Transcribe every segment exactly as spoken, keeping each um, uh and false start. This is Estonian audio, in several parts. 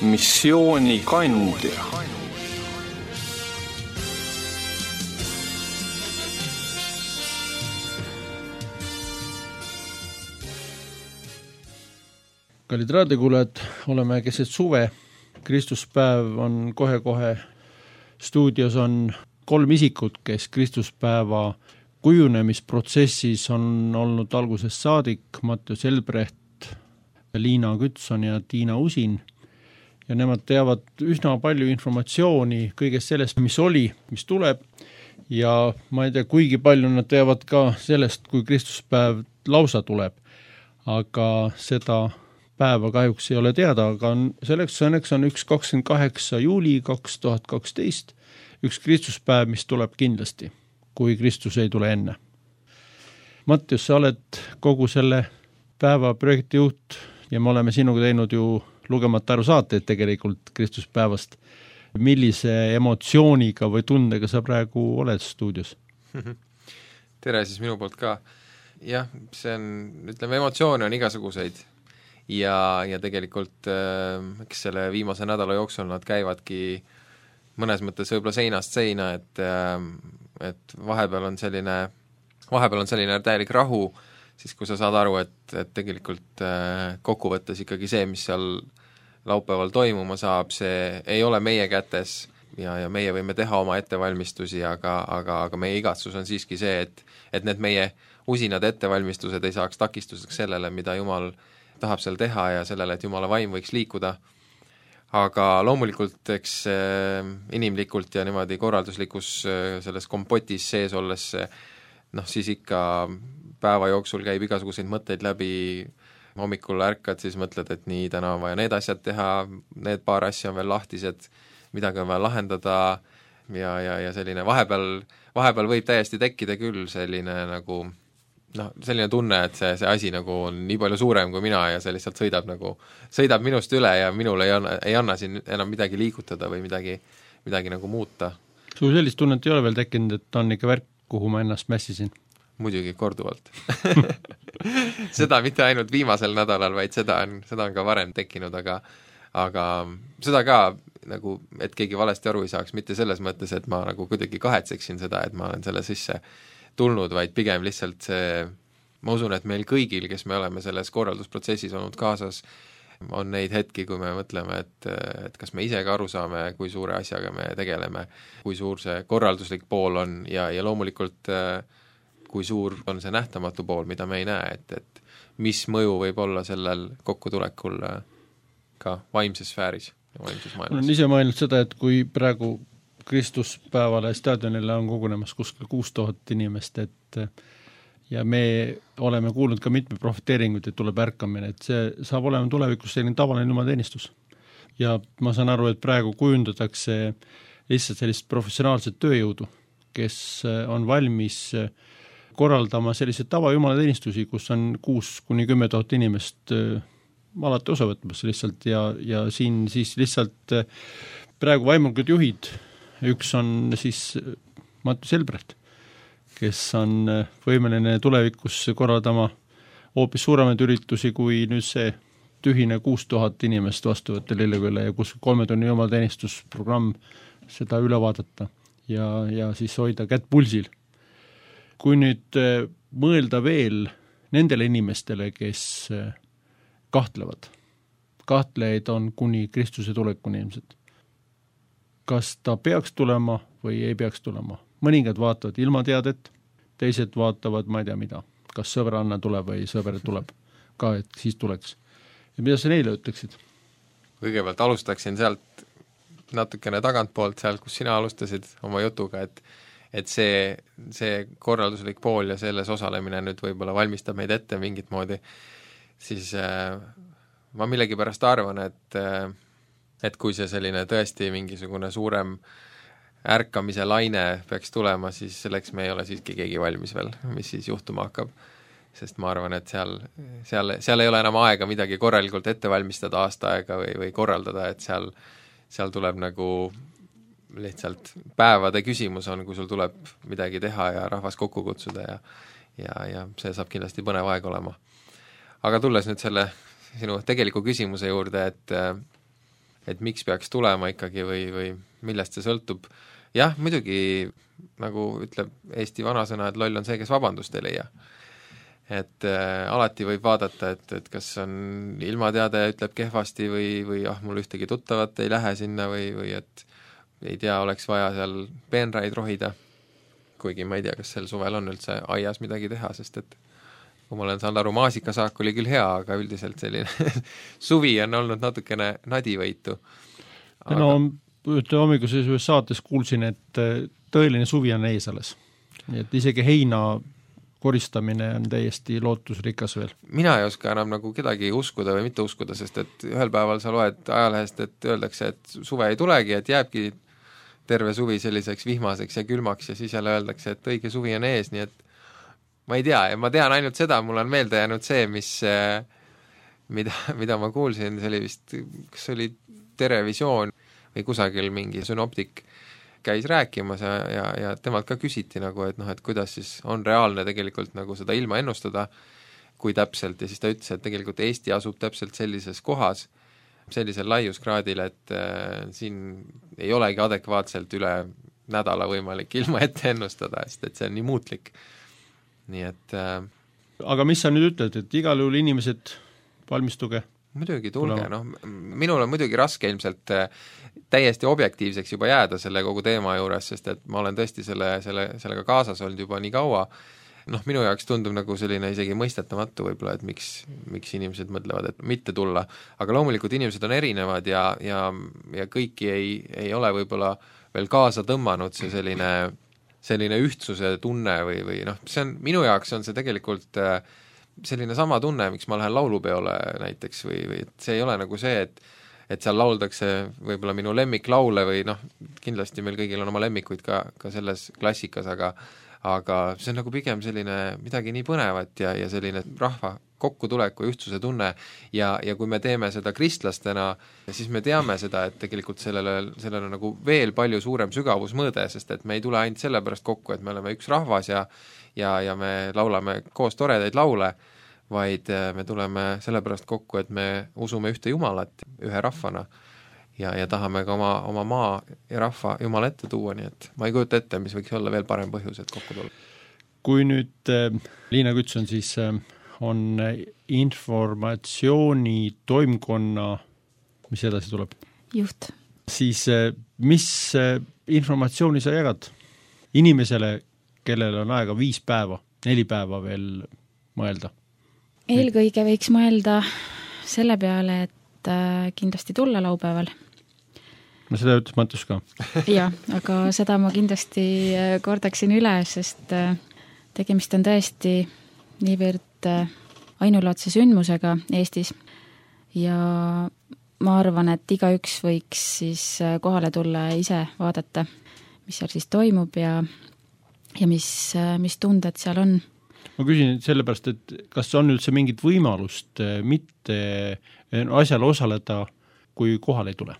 missiooni kandja. Kallid raadiokuulajad, oleme keset suve. Kristuspäev on kohe-kohe. Stuudios on kolm isikut, kes Kristuspäeva kujunemisprotsessis on olnud algusest saadik, Mattias Elbrecht, Liina Kütson ja Tiina Usin. Ja nemad teavad üsna palju informatsiooni kõigest sellest, mis oli, mis tuleb. Ja ma ei tea, kuigi palju nad teavad ka sellest, kui Kristuspäev lausa tuleb. Aga seda päeva kahjuks ei ole teada, aga on, selleks õnneks on üks kakskümmend kaheksa juuli kaks tuhat kaksteist, üks Kristuspäev, mis tuleb kindlasti, kui Kristus ei tule enne. Mattias, sa oled kogu selle päeva projektijuht ja me oleme sinuga teinud ju lugemata aru saateid tegelikult Kristuspäevast. Millise emotsiooniga või tundega sa praegu oled stuudios? Tere siis minu poolt ka. Jah, see on, ütleme, emotsioone on igasuguseid. Ja, ja tegelikult äh, eks selle viimase nädala jooksul nad käivadki mõnes mõttes võib-olla seinast seina, et, äh, et vahepeal on selline, vahepeal on selline täielik rahu, siis kui sa saad aru, et, et tegelikult äh, kokkuvõttes ikkagi see, mis seal laupäeval toimuma saab, see ei ole meie kätes ja, ja meie võime teha oma ettevalmistusi, aga, aga, aga meie igatsus on siiski see, et, et need meie usinad ettevalmistused ei saaks takistuseks sellele, mida Jumal tahab seal teha ja sellele, et Jumala vaim võiks liikuda. Aga loomulikult, eks äh, inimlikult ja niimoodi korralduslikus äh, selles kompotis sees olles, noh siis ikka päeva jooksul käib igasuguseid mõtteid läbi, hommikul ärkad, siis mõtled, et nii, täna on vaja need asjad teha, need paar asja on veel lahtised, midagi on vaja lahendada ja, ja, ja selline vahepeal, vahepeal võib täiesti tekkida küll selline nagu noh, selline tunne, et see, see asi nagu on nii palju suurem kui mina ja see lihtsalt sõidab nagu, sõidab minust üle ja minul ei anna, ei anna siin enam midagi liigutada või midagi, midagi nagu muuta. Sul sellist tunnet ei ole veel tekkinud, et on ikka värk, kuhu ma ennast mässisin? Muidugi, korduvalt. Seda mitte ainult viimasel nädalal, vaid seda on, seda on ka varem tekkinud, aga, aga seda ka nagu, et keegi valesti aru ei saaks, mitte selles mõttes, et ma nagu kuidagi kahetseksin seda, et ma olen selle sisse tulnud, vaid pigem lihtsalt see, ma usun, et meil kõigil, kes me oleme selles korraldusprotsessis olnud kaasas, on neid hetki, kui me mõtleme, et, et kas me ise ka aru saame, kui suure asjaga me tegeleme, kui suur see korralduslik pool on ja, ja loomulikult kui suur on see nähtamatu pool, mida me ei näe, et, et mis mõju võib olla sellel kokkutulekul ka vaimses sfääris ja vaimses maailmas. Olen ise mõelnud seda, et kui praegu Kristuspäevale staadionile on kogunemas kuskil kuus tuhat inimest, et ja me oleme kuulnud ka mitme profeteeringut, et tuleb ärkamine, et see saab olema tulevikus selline tavaline jumalateenistus. Ja ma saan aru, et praegu kujundatakse lihtsalt sellist professionaalset tööjõudu, kes on valmis korraldama selliseid tava jumalateenistusi, kus on kuus kuni kümme tuhat inimest alati osa võtmas lihtsalt ja, ja siin siis lihtsalt praegu vaimulgud juhid, üks on siis Mattias Elbrecht, kes on võimeline tulevikus korraldama hoopis suuremaid üritusi kui nüüd see tühine kuus tuhat inimest vastuvõtte Lillekülla ja kus kolme tunni jumalateenistusprogramm seda üle vaadata ja, ja siis hoida kätt pulsil. Kui nüüd mõelda veel nendele inimestele, kes kahtlevad, kahtlejaid on kuni Kristuse tulekuni ilmselt. Kas ta peaks tulema või ei peaks tulema? Mõningad vaatavad ilma teadet, teised vaatavad, ma ei tea mida, kas sõbranna tuleb või sõber tuleb ka, et siis tuleks. Ja mida sa neile ütleksid? Kõigepealt alustaksin sealt natukene tagantpoolt, sealt, kus sina alustasid oma jutuga, et, et see, see korralduslik pool ja selles osalemine nüüd võib-olla valmistab meid ette mingit moodi, siis äh, ma millegipärast arvan, et äh, et kui see selline tõesti mingisugune suurem ärkamise laine peaks tulema, siis selleks me ei ole siiski keegi valmis veel, mis siis juhtuma hakkab. Sest ma arvan, et seal, seal, seal ei ole enam aega midagi korralikult ette valmistada aasta aega või, või korraldada, et seal, seal tuleb nagu lihtsalt päevade küsimus on, kui sul tuleb midagi teha ja rahvas kokku kutsuda ja, ja, ja see saab kindlasti põnev aeg olema. Aga tulles nüüd selle sinu tegeliku küsimuse juurde, et et miks peaks tulema ikkagi või, või millest see sõltub. Jah, muidugi nagu ütleb Eesti vanasõna, et loll on see, kes vabandust ei leia. Et äh, alati võib vaadata, et, et kas on ilmateade ütleb kehvasti või, või ah, mul ühtegi tuttavat ei lähe sinna või, või et ei tea, oleks vaja seal peenraid rohida, kuigi ma ei tea, kas sel suvel on üldse aias midagi teha, sest et kui ma olen saanud aru, maasikasaak oli küll hea, aga üldiselt selline suvi on olnud natukene nadivõitu. Aga... No, ütle hommikuses ühes saates kuulsin, et tõeline suvi on ees alles. Nii et isegi heina koristamine on täiesti lootusrikas veel. Mina ei oska enam nagu kedagi uskuda või mitte uskuda, sest et ühel päeval sa loed ajalehest, et öeldakse, et suve ei tulegi, et jääbki terve suvi selliseks vihmaseks ja külmaks ja siis jälle öeldakse, et õige suvi on ees, nii et ma ei tea, ma tean ainult seda, mul on meelde jäänud see, mis, mida, mida ma kuulsin, see oli vist, kas oli Terevisioon või kusagil mingi synoptik käis rääkimas ja, ja, ja temalt ka küsiti nagu, et noh, et kuidas siis on reaalne tegelikult nagu seda ilma ennustada, kui täpselt, ja siis ta ütles, et tegelikult Eesti asub täpselt sellises kohas, sellisel laiuskraadil, et äh, siin ei olegi adekvaatselt üle nädala võimalik ilma ette ennustada, sest et see on nii muutlik. Nii et äh, aga mis sa nüüd ütled, et igal juhul inimesed valmistuge? Muidugi, tulge, noh, minul on muidugi raske ilmselt täiesti objektiivseks juba jääda selle kogu teema juures, sest et ma olen tõesti selle, selle, sellega kaasas olnud juba nii kaua, noh, minu jaoks tundub nagu selline isegi mõistetamatu võib-olla, et miks, miks inimesed mõtlevad, et mitte tulla, aga loomulikult inimesed on erinevad ja, ja, ja kõiki ei, ei ole võib-olla veel kaasa tõmmanud see selline, selline ühtsuse tunne või, või noh, see on, minu jaoks on see tegelikult äh, selline sama tunne, miks ma lähen laulupeole näiteks või, või et see ei ole nagu see, et et seal lauldakse võib-olla minu lemmiklaule või noh, kindlasti meil kõigil on oma lemmikuid ka, ka selles klassikas, aga aga see on nagu pigem selline midagi nii põnevat ja, ja selline rahva kokkutuleku ja ühtsuse tunne ja, ja kui me teeme seda kristlastena, siis me teame seda, et tegelikult sellele, sellele nagu veel palju suurem sügavusmõõde, sest et me ei tule ainult sellepärast kokku, et me oleme üks rahvas ja ja, ja me laulame koos toredaid laule, vaid me tuleme sellepärast kokku, et me usume ühte Jumalat ühe rahvana ja, ja tahame ka oma, oma maa ja rahva Jumala ette tuua, nii et ma ei kujuta ette, mis võiks olla veel parem põhjus, et kokku tulla. Kui nüüd äh, Liina Küts on siis äh, on informatsiooni toimkonna, mis edasi tuleb? Juht. Siis äh, mis äh, informatsiooni sa jagad inimesele, kellel on aega viis päeva, neli päeva veel mõelda? Eelkõige võiks mõelda selle peale, et kindlasti tulla laupäeval. No seda ütles Mattus ka. Jah, aga seda ma kindlasti kordaksin üle, sest tegemist on tõesti niivõrd ainulaadse sündmusega Eestis ja ma arvan, et igaüks võiks siis kohale tulla ja ise vaadata, mis seal siis toimub ja ja mis, mis tunded seal on. Ma küsin sellepärast, et kas on üldse mingit võimalust mitte asjal osaleda, kui kohal ei tule?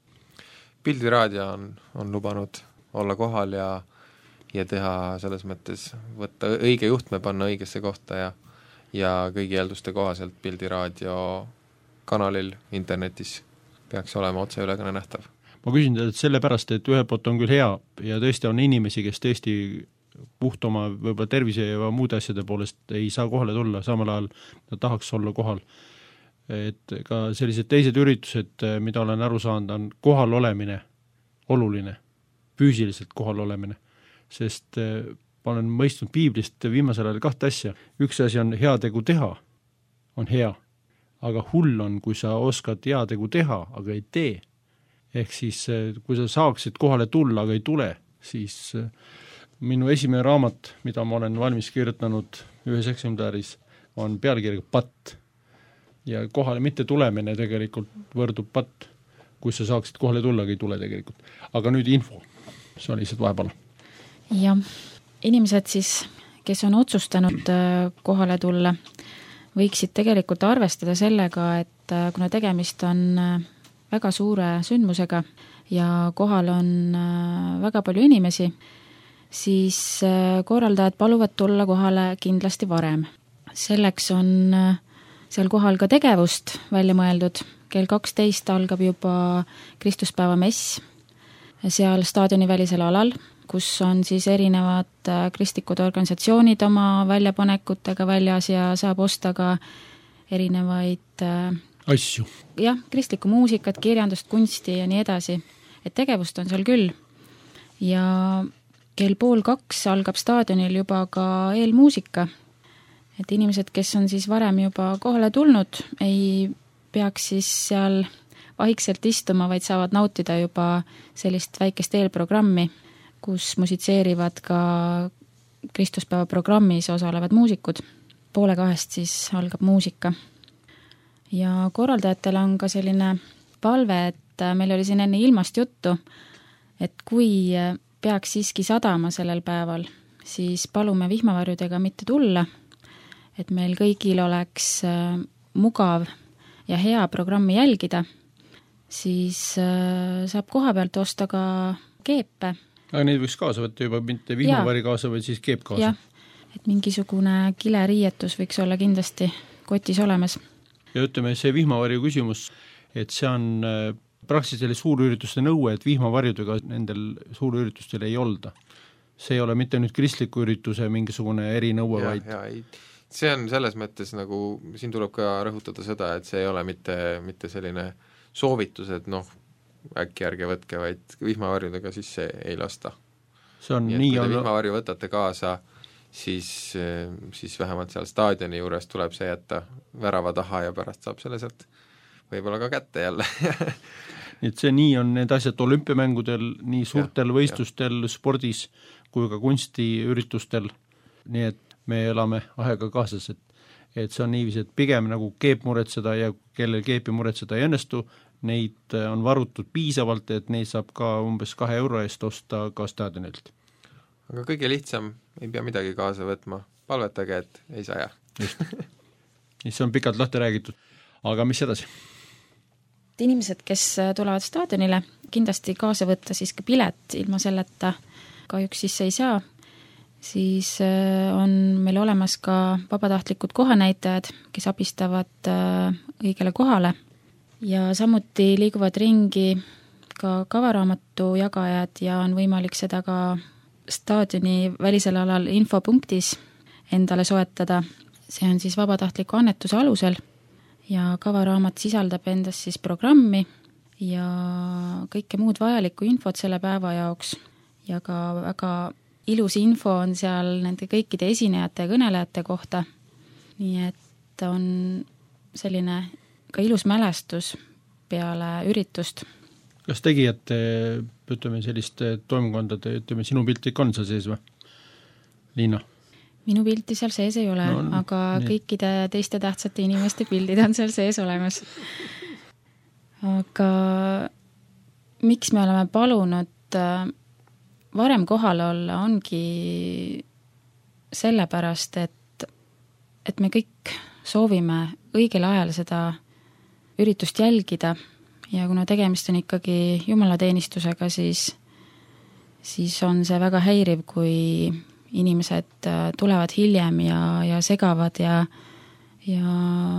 Pildiraadio on, on lubanud olla kohal ja, ja teha selles mõttes, võtta õige juhtme, panna õigesse kohta ja, ja kõigi eelduste kohaselt Pildiraadio kanalil internetis peaks olema otseülekanne nähtav. Ma küsin teile sellepärast, et ühe poolt on küll hea ja tõesti on inimesi, kes tõesti puht oma võib-olla tervise ja muude asjade poolest ei saa kohale tulla, samal ajal nad tahaks olla kohal. Et ka sellised teised üritused, mida olen aru saanud, on kohal olemine oluline, füüsiliselt kohal olemine, sest ma olen mõistnud piiblist viimasel ajal kahte asja. Üks asi on hea tegu teha, on hea, aga hull on, kui sa oskad hea tegu teha, aga ei tee. Ehk siis, kui sa saaksid kohale tulla, aga ei tule, siis minu esimene raamat, mida ma olen valmis kirjutanud ühes eksemplaris, on pealkirjaga Patt. Ja kohale mitte tulemine tegelikult võrdub patt, kui sa saaksid kohale tulla, aga ei tule tegelikult. Aga nüüd info, see on lihtsalt vahepeal. Ja inimesed siis, kes on otsustanud kohale tulla, võiksid tegelikult arvestada sellega, et kuna tegemist on väga suure sündmusega ja kohal on väga palju inimesi, siis korraldajad paluvad tulla kohale kindlasti varem. Selleks on seal kohal ka tegevust välja mõeldud, kell kaksteist algab juba Kristuspäeva mess seal staadioni välisel alal, kus on siis erinevad kristlikud organisatsioonid oma väljapanekutega väljas ja saab osta ka erinevaid asju. Jah, kristlikku muusikat, kirjandust, kunsti ja nii edasi. Et tegevust on seal küll. Ja kell pool kaks algab staadionil juba ka eelmuusika. Et inimesed, kes on siis varem juba kohale tulnud, ei peaks siis seal vaikselt istuma, vaid saavad nautida juba sellist väikest eelprogrammi, kus musitseerivad ka Kristuspäeva programmis osalevad muusikud. Poole kahest siis algab muusika. Ja korraldajatel on ka selline palve, et meil oli siin enne ilmast juttu, et kui peaks siiski sadama sellel päeval, siis palume vihmavarjudega mitte tulla, et meil kõigil oleks mugav ja hea programmi jälgida, siis saab koha pealt osta ka keepe. Aga neid võiks kaasa võtta juba, mitte vihmavari kaasa, või siis keep kaasa. Jah, et mingisugune kileriietus võiks olla kindlasti kotis olemas. Ja ütleme, see vihmavarju küsimus, et see on praktiliselt suurürituste nõue, et vihmavarjudega nendel suurüritustel ei olda. See ei ole mitte nüüd kristliku ürituse mingisugune erinõue, ja, vaid ja, ei. See on selles mõttes nagu, siin tuleb ka rõhutada seda, et see ei ole mitte, mitte selline soovitus, et noh, äkki ärge võtke, vaid vihmavarjudega siis see ei lasta. See on nii, nii kui te on... vihmavarju võtate kaasa, siis, siis vähemalt seal staadioni juures tuleb see jätta värava taha ja pärast saab selle sealt võib-olla ka kätte jälle. Nii et see nii on need asjad olümpiamängudel, nii suurtel ja, võistlustel, ja. Spordis kui ka kunstiüritustel, nii et me elame aega kaasas, et, et see on niiviisi, et pigem nagu keep muretseda ja kellel keepi muretseda ei õnnestu, neid on varutud piisavalt, et neid saab ka umbes kahe euro eest osta ka staadionilt. Aga kõige lihtsam, ei pea midagi kaasa võtma, palvetage, et ei saa jää. Just. See on pikalt lahti räägitud. Aga mis edasi? Inimesed, kes tulevad staadionile, kindlasti kaasa võtta siis ka pilet, ilma selleta kahjuks sisse ei saa. Siis on meil olemas ka vabatahtlikud kohanäitajad, kes abistavad õigele kohale. Ja samuti liiguvad ringi ka kavaraamatu jagajad ja on võimalik seda ka staadioni välisel alal infopunktis endale soetada. See on siis vabatahtliku annetuse alusel ja kavaraamat sisaldab endas siis programmi ja kõike muud vajalikku infot selle päeva jaoks ja ka väga ilus info on seal nende kõikide esinejate ja kõnelejate kohta. Nii et on selline ka ilus mälestus peale üritust. Kas tegijate, ütleme selliste toimkondade, ütleme sinu pilt ikka on seal sees või? Liina? Minu pilti seal sees ei ole, no, aga nii. Kõikide teiste tähtsate inimeste pildid on seal sees olemas. Aga miks me oleme palunud varem kohal olla, ongi sellepärast, et, et me kõik soovime õigel ajal seda üritust jälgida ja kuna tegemist on ikkagi jumalateenistusega, siis, siis on see väga häiriv, kui inimesed tulevad hiljem ja, ja segavad ja, ja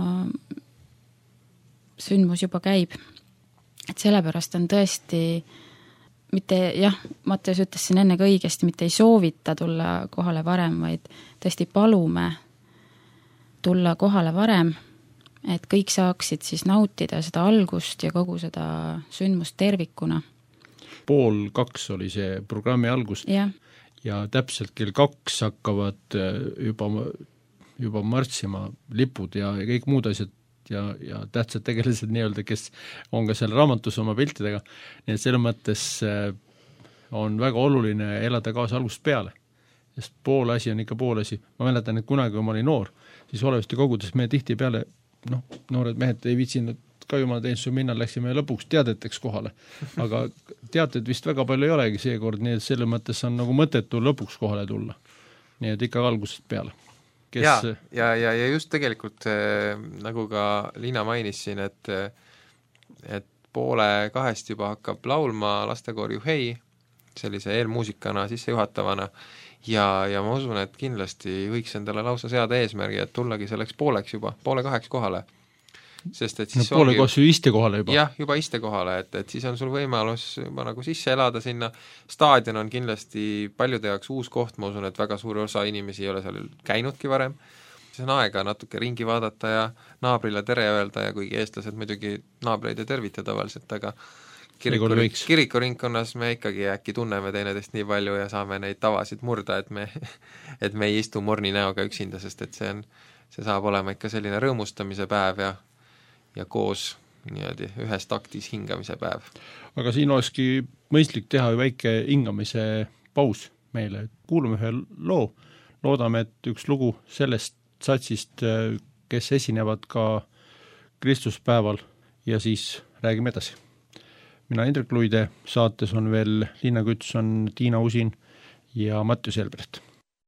sündmus juba käib. Et sellepärast on tõesti mitte, jah, Mattias ütles siin enne ka õigesti, mitte ei soovita tulla kohale varem, vaid tõesti palume tulla kohale varem, et kõik saaksid siis nautida seda algust ja kogu seda sündmust tervikuna. Pool kaks oli see programmi algust ja, ja täpselt kell kaks hakkavad juba, juba marssima lipud ja kõik muud asjad ja, ja tähtsad tegelised nii-öelda, kes on ka seal raamatus oma piltidega. Nii et selle mõttes on väga oluline elada kaasa algust peale. Sest pool asi on ikka pool asi. Ma mäletan, et kunagi, kui ma olin noor, siis olevasti kogudes me tihti peale noh, noored mehed ei viitsinud ka jumalateenistuse minna, läksime lõpuks teadeteks kohale. Aga teated vist väga palju ei olegi seekord, nii et selle mõttes on nagu mõtetu lõpuks kohale tulla. Nii et ikka algusest peale. Kes... Ja, ja, ja, ja just tegelikult nagu ka Liina mainis siin, et, et poole kahest juba hakkab laulma lastekoor Juhei, sellise eelmuusikana sisse juhatavana ja, ja ma usun, et kindlasti võiks endale lausa seada eesmärgi, et tullagi selleks pooleks juba, poole kaheks kohale. sest et siis no, poole ongi, koos ju iste kohale juba. jah, juba iste kohale, et, et siis on sul võimalus juba nagu sisse elada sinna, staadion on kindlasti paljude jaoks uus koht, ma usun, et väga suur osa inimesi ei ole seal käinudki varem, siis on aega natuke ringi vaadata ja naabrile tere öelda ja kuigi eestlased muidugi naabreid ei tervita tavaliselt, aga kiriku, kirikuringkonnas me ikkagi äkki tunneme teineteist nii palju ja saame neid tavasid murda, et me, et me ei istu morni näoga üksinda, sest et see on, see saab olema ikka selline rõõmustamise päev ja ja koos niimoodi ühes taktis hingamise päev. Aga siin olekski mõistlik teha väike hingamise paus meile. Kuulume ühe loo, loodame, et üks lugu sellest satsist, kes esinevad ka Kristuspäeval ja siis räägime edasi. Mina Indrek Luide, saates on veel Liina Kütson, Tiina Usin ja Mattius Elbrecht.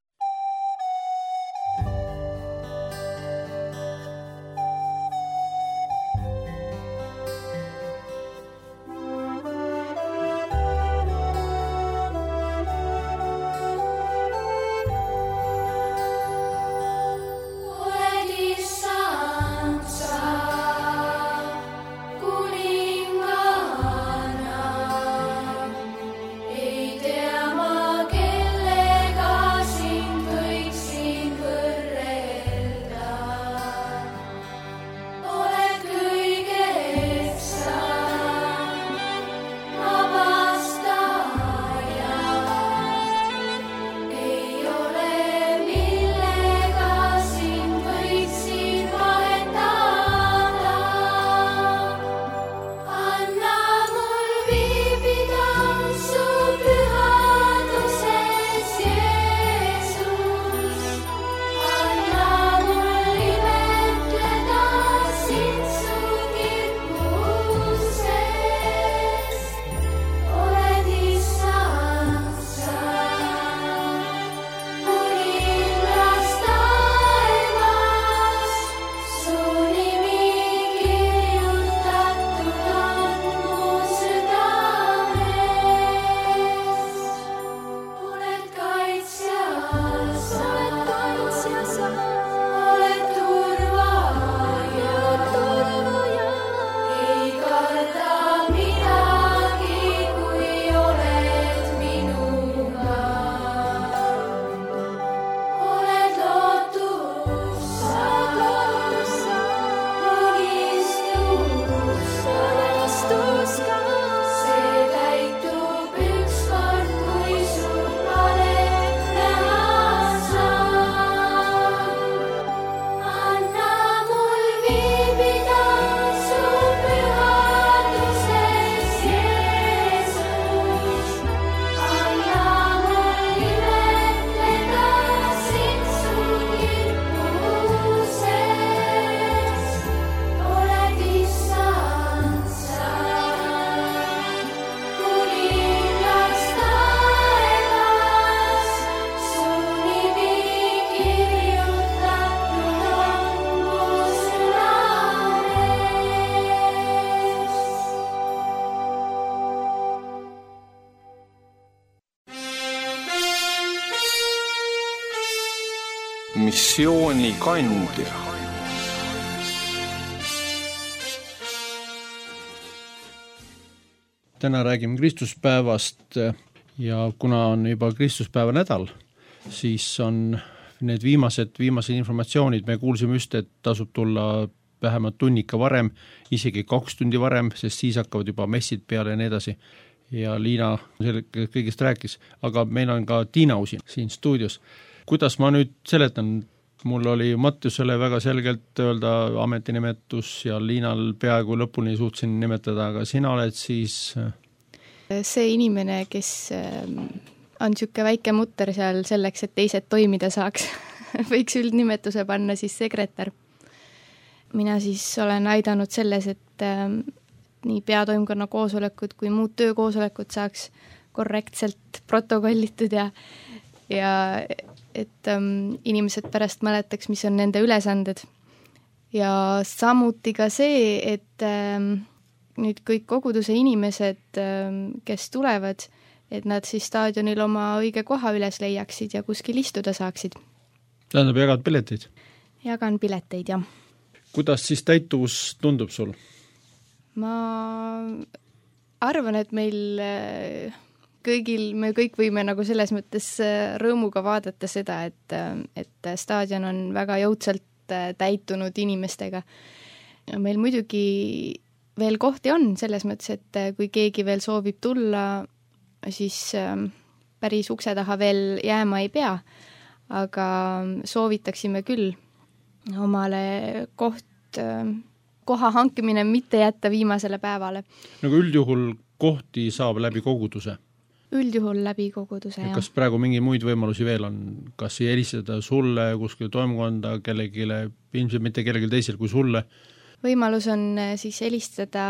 Missioonikandja. Täna räägime Kristuspäevast ja kuna on juba Kristuspäeva nädal, siis on need viimased, viimased informatsioonid, me kuulsime just, et tasub tulla vähemalt tunnika varem, isegi kaks tundi varem, sest siis hakkavad juba messid peale ja nii edasi. Ja Liina selle kõigest rääkis, aga meil on ka Tiina Usin siin stuudios. Kuidas ma nüüd seletan? Mul oli Mattiusele väga selgelt öelda ametinimetus ja Liinal peaaegu lõpuni suutsin nimetada, aga sina oled siis... See inimene, kes on siuke väike mutter seal selleks, et teised toimida saaks, võiks üldnimetuse panna siis sekretär. Mina siis olen aidanud selles, et nii peatoimkonna koosolekud kui muud töökoosolekud saaks korrektselt protokollitud ja, ja et um, inimesed pärast mäletaks, mis on nende ülesanded. Ja samuti ka see, et um, nüüd kõik koguduse inimesed, um, kes tulevad, et nad siis staadionil oma õige koha üles leiaksid ja kuskil istuda saaksid. Tähendab, jagad pileteid? Jagan pileteid, jah. kuidas siis täituvus tundub sul? Ma arvan, et meil kõigil, me kõik võime nagu selles mõttes rõõmuga vaadata seda, et, et staadion on väga jõudsalt täitunud inimestega. Meil muidugi veel kohti on selles mõttes, et kui keegi veel soovib tulla, siis päris ukse taha veel jääma ei pea, aga soovitaksime küll omale koht, koha hankimine mitte jätta viimasele päevale. Nagu üldjuhul kohti saab läbi koguduse? Üldjuhul läbi koguduse, jah. Kas praegu mingi muid võimalusi veel on? Kas helistada sulle kuskil toimkonda kellegile, ilmselt mitte kellegile teisel kui sulle? Võimalus on siis helistada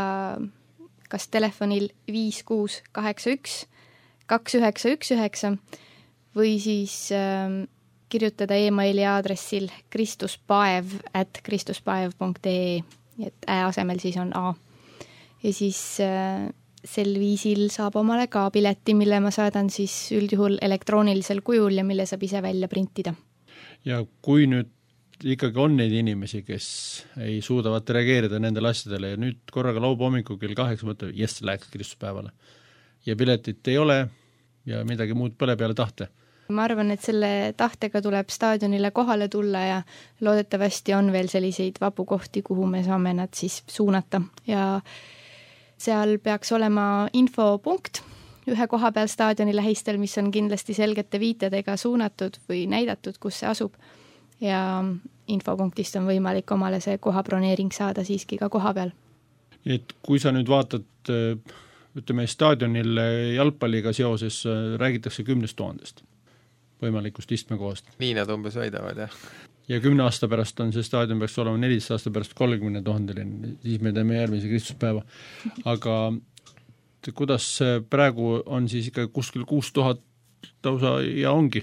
kas telefonil viis kuus kaheksa üks kaks üheksa üks üheksa või siis äh, kirjutada e-maili aadressil kristuspaev at kristuspaev.ee, et ä asemel siis on A. Ja siis äh, sel viisil saab omale ka pileti, mille ma saadan siis üldjuhul elektroonilisel kujul ja mille saab ise välja printida. Ja kui nüüd ikkagi on neid inimesi, kes ei suudavat reageerida nendele asjadele ja nüüd korraga lauba hommikul kell kaheksa mõtleb, jess, läheks Kristuspäevale. Ja piletit ei ole ja midagi muud põle peale tahte. Ma arvan, et selle tahtega tuleb staadionile kohale tulla ja loodetavasti on veel selliseid vabu kohti, kuhu me saame nad siis suunata. Ja seal peaks olema infopunkt ühe koha peal staadioni lähistel, mis on kindlasti selgete viitedega suunatud või näidatud, kus see asub. Ja infopunktist on võimalik omale see kohabroneering saada siiski ka koha peal. Et kui sa nüüd vaatad, ütleme, staadionil jalgpalliga seoses räägitakse kümnest tuhandest võimalikust istmekohast. Nii nad umbes väidavad, jah. Ja kümne aasta pärast on see staadion peaks olema neliteist aasta pärast kolmekümne tuhandeline, siis me teeme järgmise Kristuspäeva. Aga kuidas praegu on siis ikka kuskil kuus tuhat tausa ja ongi?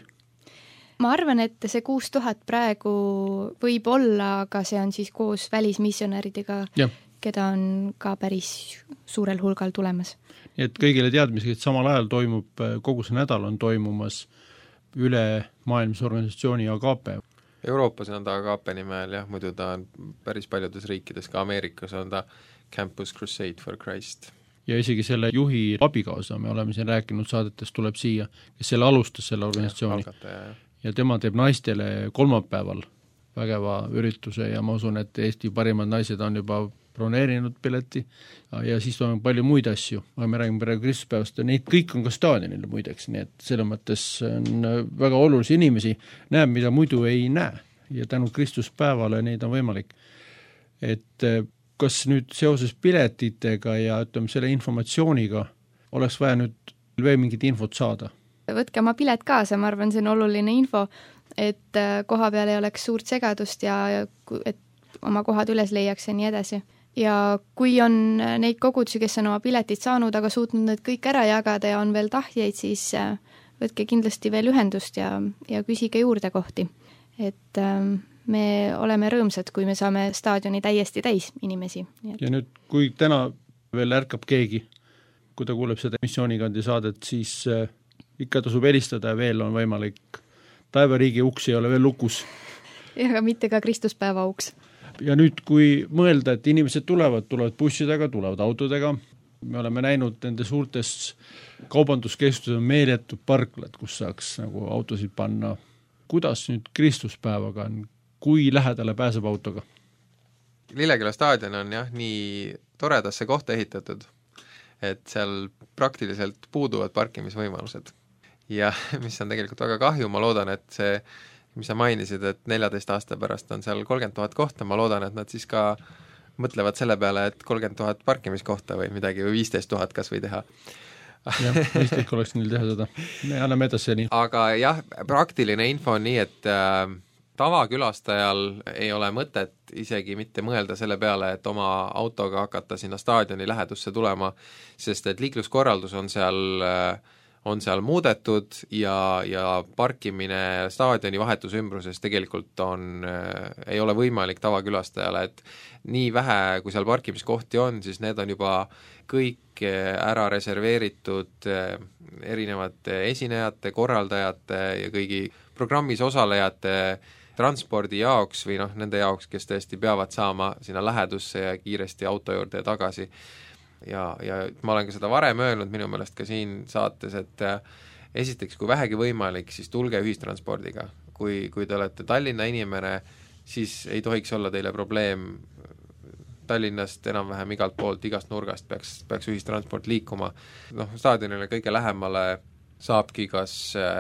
Ma arvan, et see kuus tuhat praegu võib olla, aga see on siis koos välismissionäridega, ja. Keda on ka päris suurel hulgal tulemas. Nii et kõigile teadmiseks, et samal ajal toimub, kogu see nädal on toimumas üle maailmse organisatsiooni A K P. Euroopas on ta A K P nimel, jah, muidu ta on päris paljudes riikides, ka Ameerikas on ta Campus Crusade for Christ. Ja isegi selle juhi abikaasa, me oleme siin rääkinud saadetes, tuleb siia, kes selle alustas selle organisatsiooni. Ja, ja tema teeb naistele kolmapäeval vägeva ürituse ja ma usun, et Eesti parimad naised on juba broneerinud pileti ja siis on palju muid asju, aga me räägime praegu Kristuspäevast ja neid kõik on ka staadionil muideks, nii et selle mõttes on väga olulisi inimesi, näeb, mida muidu ei näe ja tänu Kristuspäevale neid on võimalik. Et kas nüüd seoses piletitega ja ütleme selle informatsiooniga oleks vaja nüüd veel mingit infot saada? Võtke oma pilet kaasa, ma arvan, see on oluline info, et koha peal ei oleks suurt segadust ja et oma kohad üles leiaks ja nii edasi. Ja kui on neid kogudusi, kes on oma piletid saanud, aga suutnud need kõik ära jagada ja on veel tahtjaid, siis võtke kindlasti veel ühendust ja, ja küsige juurde kohti. Et me oleme rõõmsad, kui me saame staadioni täiesti täis inimesi. Et... Ja nüüd, kui täna veel ärkab keegi, kui ta kuuleb seda missioonikandi saadet, siis ikka tasub helistada ja veel on võimalik. Taevariigi uks ei ole veel lukus. Ja aga mitte ka Kristuspäeva uks. Ja nüüd, kui mõelda, et inimesed tulevad, tulevad bussidega, tulevad autodega, me oleme näinud nende suurtes kaubanduskeskustes on meeletud parklad, kus saaks nagu autosid panna. Kuidas nüüd Kristuspäevaga on, kui lähedale pääseb autoga? Lilleküla staadion on jah nii toredasse kohta ehitatud, et seal praktiliselt puuduvad parkimisvõimalused. Ja mis on tegelikult väga kahju, ma loodan, et see mis sa mainisid, et neljateist aasta pärast on seal kolmkümmend tuhat kohta, ma loodan, et nad siis ka mõtlevad selle peale, et kolmkümmend tuhat parkimiskohta või midagi või viisteist tuhat kas või teha. Jah, mõistlik oleks neil teha seda. Me anname edasi nii. Aga jah, praktiline info on nii, et äh, tavakülastajal ei ole mõtet isegi mitte mõelda selle peale, et oma autoga hakata sinna staadioni lähedusse tulema, sest et liikluskorraldus on seal äh, on seal muudetud ja, ja parkimine staadioni vahetusümbruses tegelikult on, ei ole võimalik tavakülastajale, et nii vähe, kui seal parkimiskohti on, siis need on juba kõik ära reserveeritud erinevate esinejate, korraldajate ja kõigi programmis osalejate transpordi jaoks või noh, nende jaoks, kes tõesti peavad saama sinna lähedusse ja kiiresti auto juurde ja tagasi. Ja, ja ma olen ka seda varem öelnud minu meelest ka siin saates, et esiteks, kui vähegi võimalik, siis tulge ühistranspordiga. Kui, kui te olete Tallinna inimene, siis ei tohiks olla teile probleem Tallinnast enam-vähem igalt poolt, igast nurgast peaks, peaks ühistransport liikuma. Noh, staadionile kõige lähemale saabki kas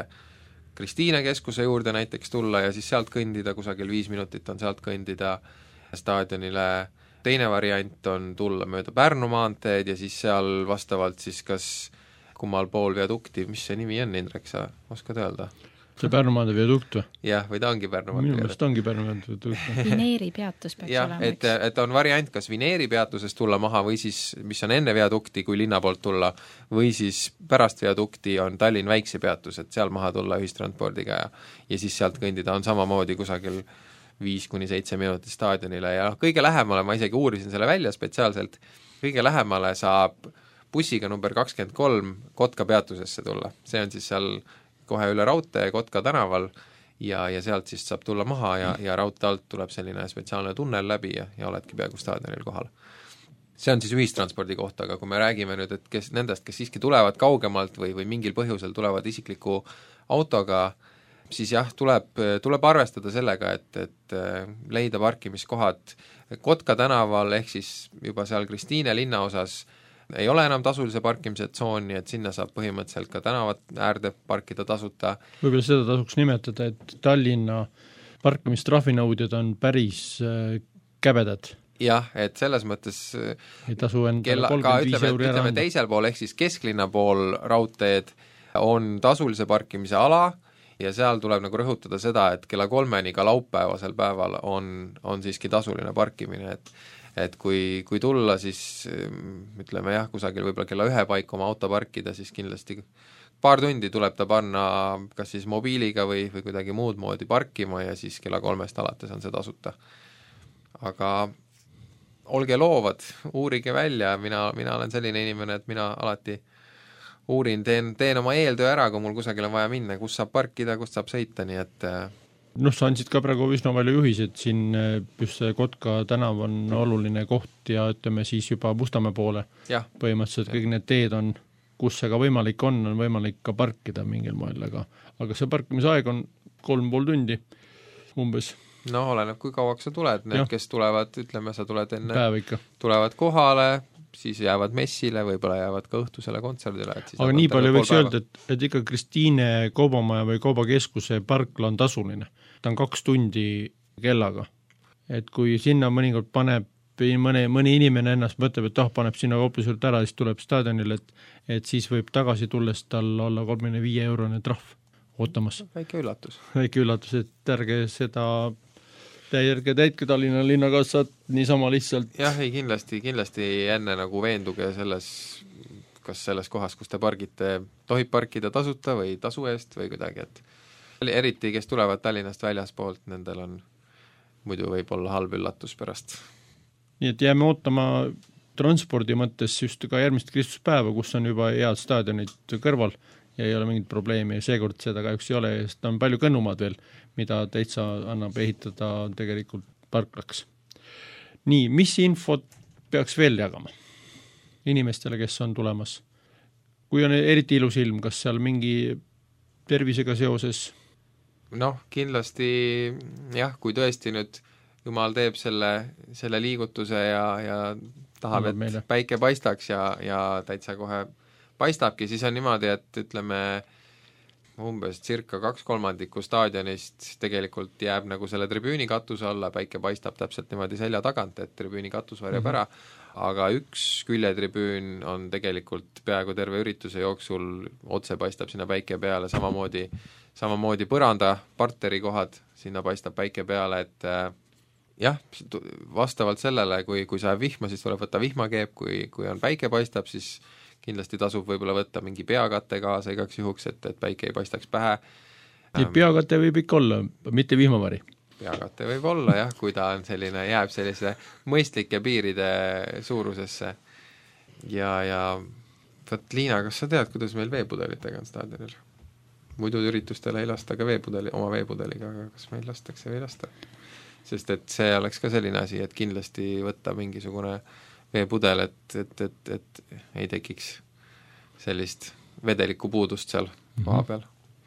Kristiine keskuse juurde näiteks tulla ja siis sealt kõndida, kusagil viis minutit on sealt kõndida staadionile. Teine variant on tulla mööda Pärnu maanteed ja siis seal vastavalt siis kas kummal pool viadukti, mis see nimi on, Indrek, sa oskad öelda? See Pärnu maantee viadukt või? Jah, või ta ongi Pärnu maantee. Minu meelest ongi Pärnu maantee viadukt. Vineeri peatus peaks ja, olema. Et, et on variant kas Vineeri peatusest tulla maha või siis, mis on enne viadukti, kui linna poolt tulla, või siis pärast viadukti on Tallinn väikse peatus, et seal maha tulla ühistranspordiga ja, ja siis sealt kõndida on samamoodi kusagil viis kuni seitse minutit staadionile ja kõige lähemale, ma isegi uurisin selle välja spetsiaalselt, kõige lähemale saab bussiga number kakskümmend kolm Kotka peatusesse tulla. See on siis seal kohe üle raudtee Kotka tänaval ja, ja sealt siis saab tulla maha ja, ja raudtee alt tuleb selline spetsiaalne tunnel läbi ja, ja oledki peaaegu staadionil kohal. See on siis ühistranspordi kohta, aga kui me räägime nüüd, et kes nendest, kes siiski tulevad kaugemalt või, või mingil põhjusel tulevad isikliku autoga, siis jah, tuleb, tuleb arvestada sellega, et, et leida parkimiskohad Kotka tänaval ehk siis juba seal Kristiine linnaosas ei ole enam tasulise parkimise tsooni, et sinna saab põhimõtteliselt ka tänavat äärde parkida tasuta. Võib-olla seda tasuks nimetada, et Tallinna parkimistrahvinõudjad on päris käbedad. Jah, et selles mõttes ei tasu kella, ka ütleme, ütleme teisel pool, ehk siis kesklinna pool raudteed on tasulise parkimise ala ja seal tuleb nagu rõhutada seda, et kella kolmeni ka laupäevasel päeval on, on siiski tasuline parkimine, et et kui, kui tulla, siis ütleme jah, kusagil võib-olla kella ühe paiku oma auto parkida, siis kindlasti paar tundi tuleb ta panna kas siis mobiiliga või, või kuidagi muud moodi parkima ja siis kella kolmest alates on see tasuta. Aga olge loovad, uurige välja, mina, mina olen selline inimene, et mina alati uurin, teen, teen oma eeltöö ära, kui mul kusagil on vaja minna, kus saab parkida, kust saab sõita, nii et noh, sa andsid ka praegu üsna palju juhised, siin just see Kotka tänav on oluline koht ja ütleme siis juba Mustamäe poole. Ja. Põhimõtteliselt kõik need teed on, kus see ka võimalik on, on võimalik ka parkida mingil moel, aga, aga see parkimisaeg on kolm pool tundi umbes. No oleneb, kui kauaks sa tuled, need, kes tulevad, ütleme, sa tuled enne, päev ikka. Tulevad kohale, siis jäävad messile, võib-olla jäävad ka õhtusele kontserdile. Et siis aga nii palju võiks öelda, et, et ikka Kristiine kaubamaja või kaubakeskuse parkla on tasuline. Ta on kaks tundi kellaga. Et kui sinna mõnikord paneb mõne, mõni inimene ennast mõtleb, et ah, paneb sinna hoopis juurde ära, siis tuleb staadionile, et, et siis võib tagasi tulles tal olla kolmekümne viie eurone trahv ootamas. Väike üllatus. Väike üllatus, et ärge seda ärge täitke Tallinna linnakassat niisama lihtsalt. Jah, ei kindlasti, kindlasti enne nagu veenduge selles, kas selles kohas, kus te pargite, tohib parkida tasuta või tasu eest või kuidagi, et eriti, kes tulevad Tallinnast väljaspoolt, nendel on muidu võib olla halb üllatus pärast. Nii et jääme ootama transpordi mõttes just ka järgmist Kristuspäeva, kus on juba head staadionid kõrval ja ei ole mingit probleemi ja seekord seda kahjuks ei ole, sest on palju kõnnumaad veel, mida täitsa annab ehitada tegelikult parklaks. Nii, mis infot peaks veel jagama inimestele, kes on tulemas? Kui on eriti ilus ilm, kas seal mingi tervisega seoses? Noh, kindlasti jah, kui tõesti nüüd Jumal teeb selle, selle liigutuse ja, ja tahab, et meile päike paistaks ja, ja täitsa kohe paistabki, siis on niimoodi, et ütleme umbes circa kaks kolmandikku staadionist tegelikult jääb nagu selle tribüüni katuse alla, päike paistab täpselt niimoodi selja tagant, et tribüüni katus varjab mm-hmm. ära, aga üks küljetribüün on tegelikult peaaegu terve ürituse jooksul otse paistab sinna päike peale, samamoodi, samamoodi põranda, parteri kohad, sinna paistab päike peale, et jah, vastavalt sellele, kui, kui sajab vihma, siis tuleb võtta vihmakeep, kui, kui on päike paistab, siis kindlasti tasub võib-olla võtta mingi peakatte kaasa igaks juhuks, et, et päike ei paistaks pähe. Nii peakatte võib ikka olla, mitte vihmavari? Peakatte võib olla jah, kui ta on selline, jääb sellise mõistlike piiride suurusesse. Ja, ja võt Liina, kas sa tead, kuidas meil veepudelitega on staadionil? muidu üritustele ei lasta ka veepudeli, oma veepudeliga, aga kas meil lastakse või ei lasta? Sest et see oleks ka selline asi, et kindlasti võtta mingisugune veepudel, et, et, et, et ei tekiks sellist vedeliku puudust seal mm-hmm. maa peal.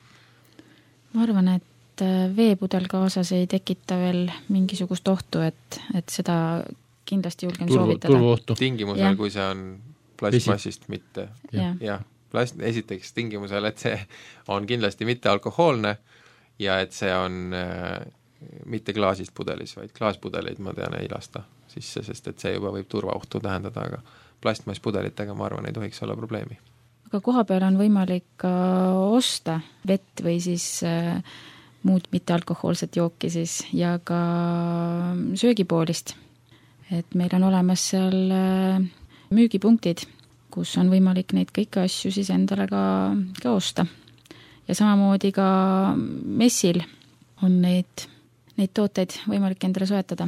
Ma arvan, et veepudel kaasas ei tekita veel mingisugust ohtu, et, et seda kindlasti julgen Turvu, soovitada. Tingimusel, ja. Kui see on plastmassist, mitte. Ja. Ja, plast, esiteks tingimusel, et see on kindlasti mitte alkohoolne ja et see on äh, mitte klaasist pudelis, vaid klaaspudeleid ma tean ei lasta sisse, sest et see juba võib turvaohtu tähendada, aga plastmasspudelitega ma arvan, ei tohiks olla probleemi. Aga koha peal on võimalik ka osta vett või siis äh, muud mittealkohoolset jooki siis ja ka söögipoolist. Et meil on olemas seal äh, müügipunktid, kus on võimalik neid kõiki asju siis endale ka, ka osta. Ja samamoodi ka messil on neid, neid tooteid võimalik endale soetada.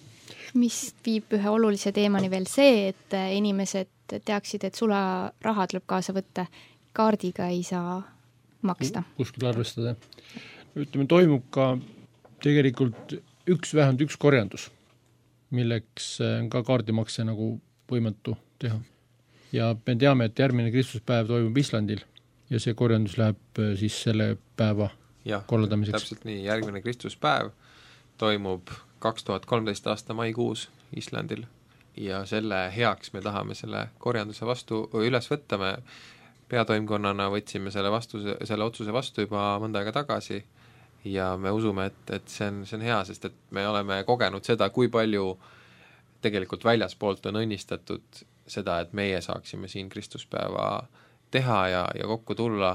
Mis viib ühe olulise teemani veel see, et inimesed teaksid, et sularaha tuleb kaasa võtta, kaardiga ei saa maksta. Kuskil arvestada. Ütleme, toimub ka tegelikult üks, vähemalt üks korjandus, milleks on ka kaardimakse nagu võimatu teha. Ja me teame, et järgmine Kristuspäev toimub Islandil ja see korjandus läheb siis selle päeva ja, korraldamiseks. Täpselt nii, järgmine Kristuspäev toimub kaks tuhat kolmteist aasta maikuus Islandil ja selle heaks me tahame selle korjanduse vastu üles võtta. Me peatoimkonnana võtsime selle, vastu, selle otsuse vastu juba mõnda aega tagasi ja me usume, et, et see on, see on hea, sest et me oleme kogenud seda, kui palju tegelikult väljaspoolt on õnnistatud seda, et meie saaksime siin Kristuspäeva teha ja, ja kokku tulla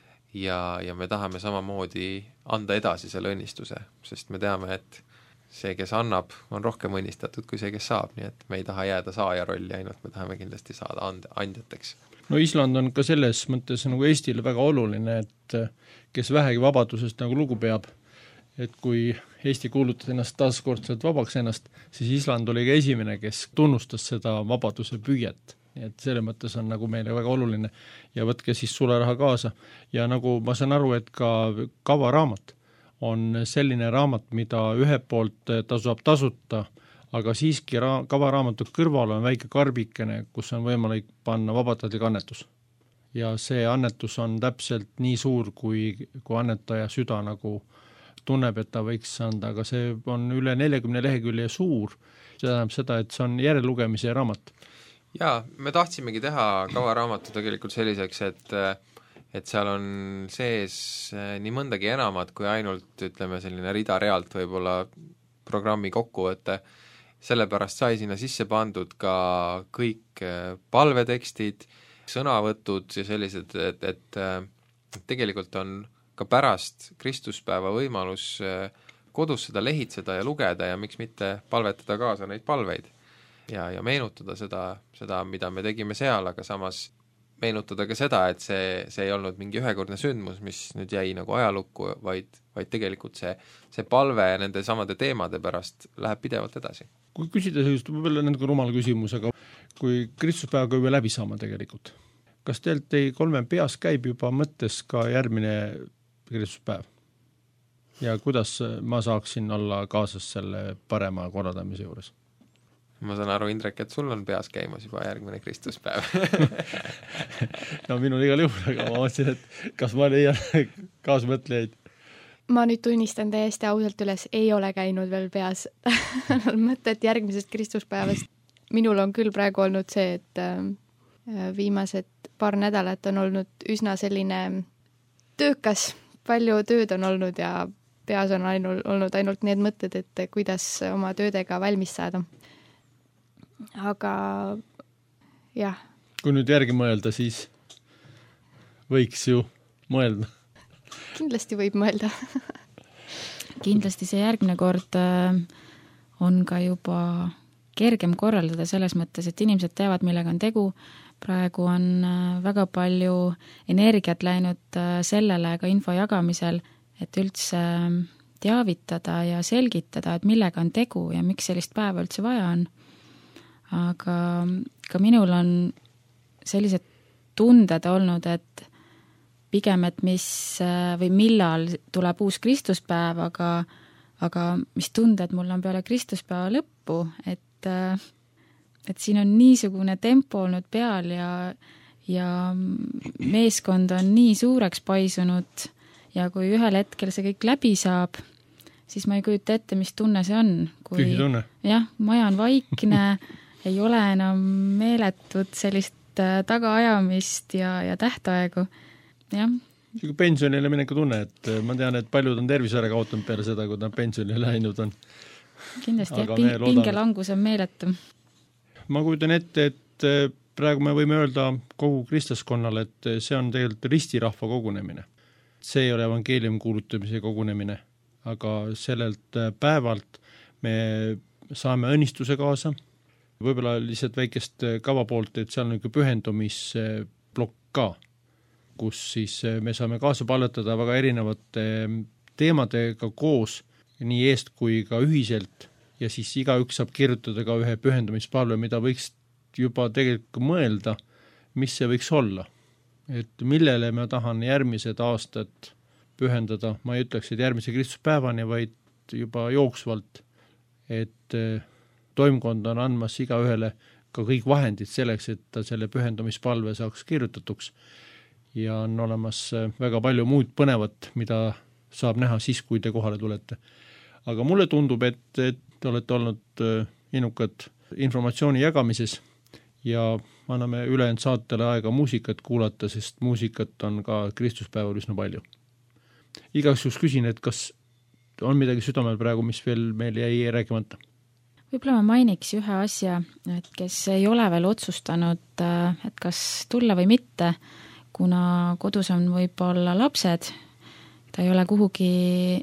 ja, ja me tahame samamoodi anda edasi selle õnnistuse, sest me teame, et see, kes annab, on rohkem õnnistatud kui see, kes saab, nii et me ei taha jääda saaja rolli ainult, me tahame kindlasti saada and- andjateks. No Island on ka selles mõttes nagu Eestile väga oluline, et kes vähegi vabadusest nagu lugu peab, et kui Eesti kuulutas ennast taaskordselt vabaks ennast, siis Island oli ka esimene, kes tunnustas seda vabaduse püüet. Nii et selle mõttes on nagu meile väga oluline ja võtke siis sularaha kaasa. Ja nagu ma saan aru, et ka kavaraamat on selline raamat, mida ühe poolt tasub tasuta, aga siiski ra- kavaraamatu kõrval on väike karbikene, kus on võimalik panna vabatahtlik annetus. Ja see annetus on täpselt nii suur, kui, kui annetaja süda nagu tunneb, et ta võiks anda, aga see on üle neljakümne lehekülje suur. See tähendab seda, et see on järellugemise raamat. Jaa, me tahtsimegi teha kavaraamatu tegelikult selliseks, et et seal on sees nii mõndagi enamat kui ainult, ütleme, selline rida-realt võib-olla programmi kokkuvõte. Sellepärast sai sinna sisse pandud ka kõik palvetekstid, sõnavõtud ja sellised, et, et tegelikult on ka pärast Kristuspäeva võimalus kodus seda lehitseda ja lugeda ja miks mitte palvetada kaasa neid palveid ja, ja meenutada seda, seda, mida me tegime seal, aga samas meenutada ka seda, et see, see ei olnud mingi ühekordne sündmus, mis nüüd jäi nagu ajalukku, vaid, vaid tegelikult see, see palve nende samade teemade pärast läheb pidevalt edasi. Kui küsida sellist, võib-olla nendega rumala küsimusega, kui Kristuspäevaga juba läbi saama tegelikult, kas teil tei kolme peas käib juba mõttes ka järgmine Kristuspäev? Ja kuidas ma saaksin olla kaasas selle parema korraldamise juures? Ma saan aru, Indrek, et sul on peas käimas juba järgmine Kristuspäev. No minul igal juhul, aga ma mõtlesin, et kas ma leian kaasmõtlejaid. Ma nüüd tunnistan täiesti ausalt üles, ei ole käinud veel peas mõtet järgmisest Kristuspäevast. Minul on küll praegu olnud see, et viimased paar nädalat on olnud üsna selline töökas, palju tööd on olnud ja peas on ainult, olnud ainult need mõtted, et kuidas oma töödega valmis saada. Aga jah. Kui nüüd järgi mõelda, siis võiks ju mõelda. Kindlasti võib mõelda. Kindlasti see järgmine kord on ka juba kergem korraldada selles mõttes, et inimesed teavad, millega on tegu. Praegu on väga palju energiat läinud sellele ka info jagamisel, et üldse teavitada ja selgitada, et millega on tegu ja miks sellist päeva üldse vaja on. Aga ka minul on sellised tunded olnud, et, pigem, et mis või millal tuleb uus Kristuspäev, aga, aga mis tunded mul on peale Kristuspäeva lõppu, et, et siin on niisugune tempo olnud peal ja, ja meeskond on nii suureks paisunud ja kui ühel hetkel see kõik läbi saab, siis ma ei kujuta ette, mis tunne see on. Tühi tunne. Jah, maja on vaikne, ei ole enam meeletut sellist tagaajamist ja, ja tähtaegu. Jah. Sigu pensionile mineku tunne, et ma tean, et paljud on tervise ära kaotanud peale seda, kui ta pensionile läinud on. Kindlasti, jah, ping, pingelangus on meeletu. Ma kujutan ette, et praegu me võime öelda kogu kristlaskonnale, et see on tegelikult ristirahva kogunemine. See ei ole evangeelium kuulutamise kogunemine, aga sellelt päevalt me saame õnnistuse kaasa, võib-olla lihtsalt väikest kava poolt, et seal on niisugune pühendumisblokk ka, kus siis me saame kaasa palvetada väga erinevate teemadega koos, nii eest kui ka ühiselt, ja siis igaüks saab kirjutada ka ühe pühendumispalve, mida võiks juba tegelikult mõelda, mis see võiks olla. Et millele ma tahan järgmised aastad pühendada, ma ei ütleks, et järgmise Kristuspäevani, vaid juba jooksvalt, et toimkond on andmas iga ühele ka kõik vahendid selleks, et ta selle pühendumispalve saaks kirjutatuks. Ja on olemas väga palju muud põnevat, mida saab näha siis, kui te kohale tulete. Aga mulle tundub, et, et te olete olnud innukad informatsiooni jagamises ja anname ülejäänud saatele aega muusikat kuulata, sest muusikat on ka Kristuspäeval üsna palju. Igaks juhus küsin, et kas on midagi südamel praegu, mis veel meil jäi rääkimata? Võib-olla ma mainiks ühe asja, et kes ei ole veel otsustanud, et kas tulla või mitte, kuna kodus on võib-olla lapsed, ta ei ole kuhugi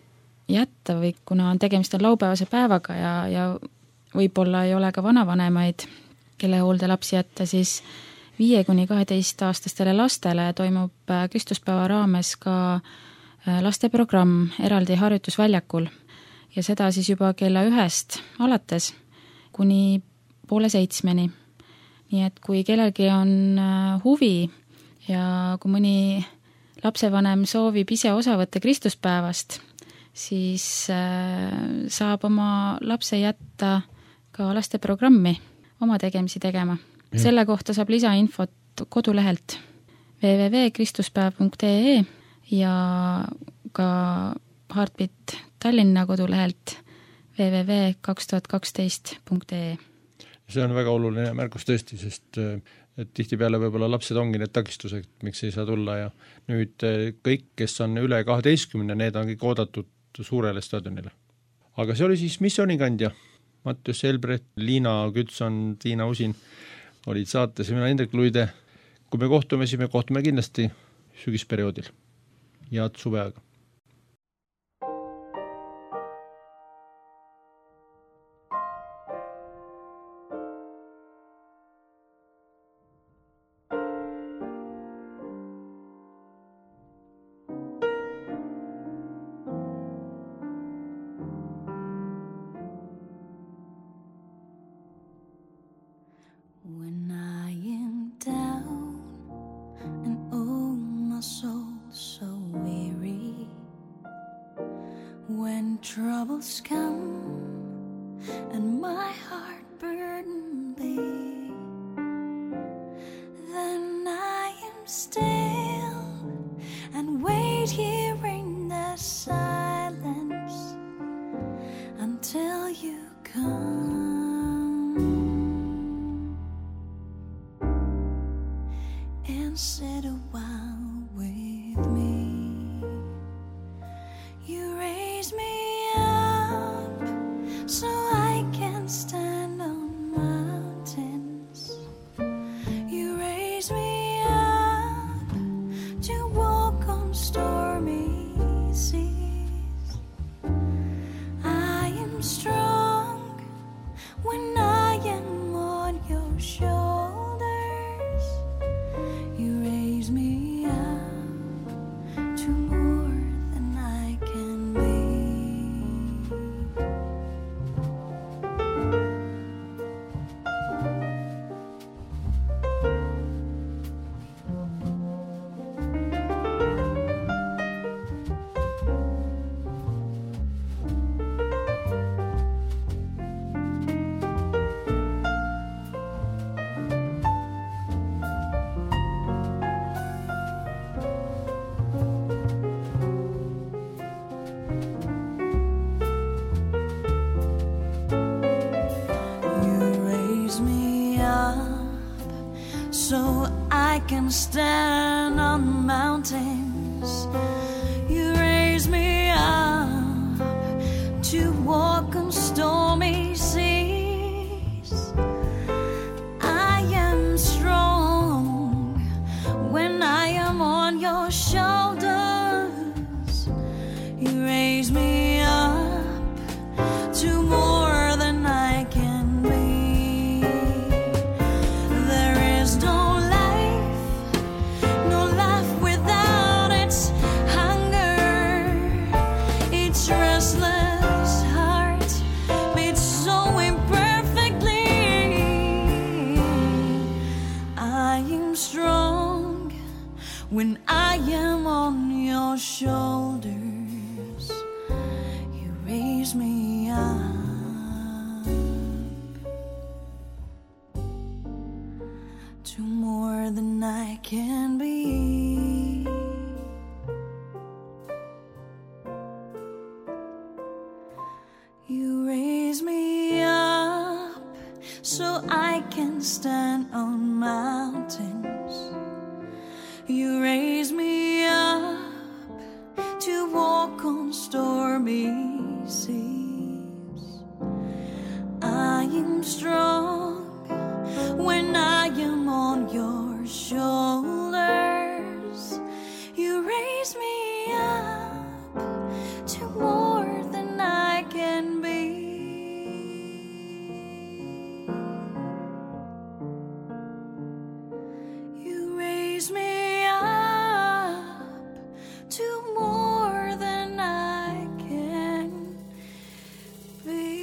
jätta või kuna on tegemist on laupäevase päevaga ja, ja võib-olla ei ole ka vanavanemaid, kelle hoolde lapsi jätta, siis viie kuni kaheteist aastastele lastele toimub Kristuspäeva raames ka lasteprogramm eraldi harjutusväljakul ja seda siis juba kella ühest alates kuni poole seitsmeni. Nii et kui kellelgi on huvi ja kui mõni lapsevanem soovib ise osa võtta Kristuspäevast, siis saab oma lapse jätta ka lasteprogrammi oma tegemisi tegema. Ja. Selle kohta saab lisainfot kodulehelt w w w punkt kristuspäev punkt e e ja ka Heartbeat Tallinna kodulehelt w w w punkt kaks tuhat kaksteist punkt e e. See on väga oluline märkus tõesti, sest et tihtipeale võib-olla lapsed ongi need takistused, miks ei saa tulla ja nüüd kõik, kes on üle kaheteistkümne, need on kõik oodatud suurele stadionile. Aga see oli siis missioonikandja. Mattius Selbrecht, Liina Kütson, Tiina Usin olid saates ja mina Indrek Luide. Kui me kohtume, siis me kohtume kindlasti sügisperioodil ja suveaega. When I am down and oh my soul so weary, when troubles come and my heart burden be, then I am still and wait here in the silence until you come. Sit a while with me. You raise me up so I can stand I can stand on mountains. You raise me up to walk on stormy seas. I am strong when I am on your shoulders. You raise me up to more than I can be. There is no life, no life without its hunger, its restless heart made so imperfectly. I am strong when I am on your shoulders. You raise me up to more than I can be. You raise me up so I can stand on mountains. You raise me up to walk on stormy seas. I am strong when I am on your shoulders. You raise me up to more than I can be. You raise me up to more than I can be.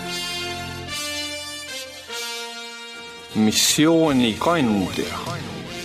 Missioonikandja.